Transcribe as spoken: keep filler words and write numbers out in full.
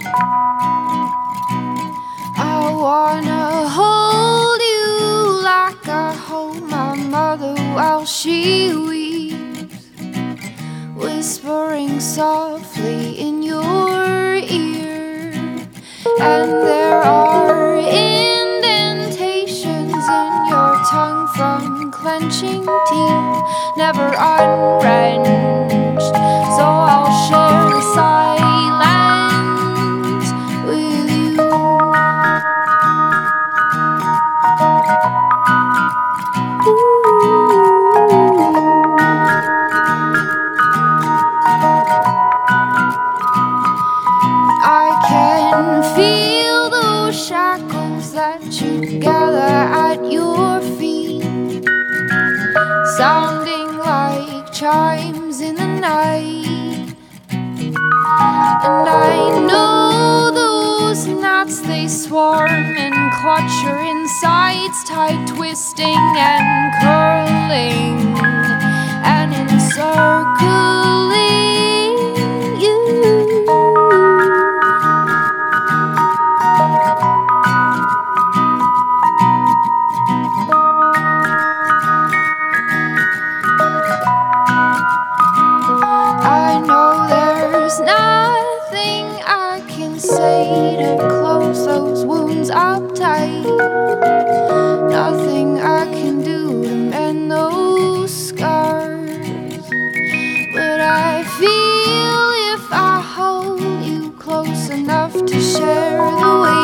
I wanna hold you like I hold my mother while she weeps, whispering softly in your ear. And there are indentations in your tongue from clenching teeth, never unwrenched. So I'll share the silence with you. I can feel those shackles that you gather at your feet, sounding like chimes in the night. And I know those gnats, they swarm and clutch your insides tight, twisting and curling and encircling you. I know there's nothing I can say to close those wounds up tight, nothing I can do to mend those scars. But I feel if I hold you close enough to share the weight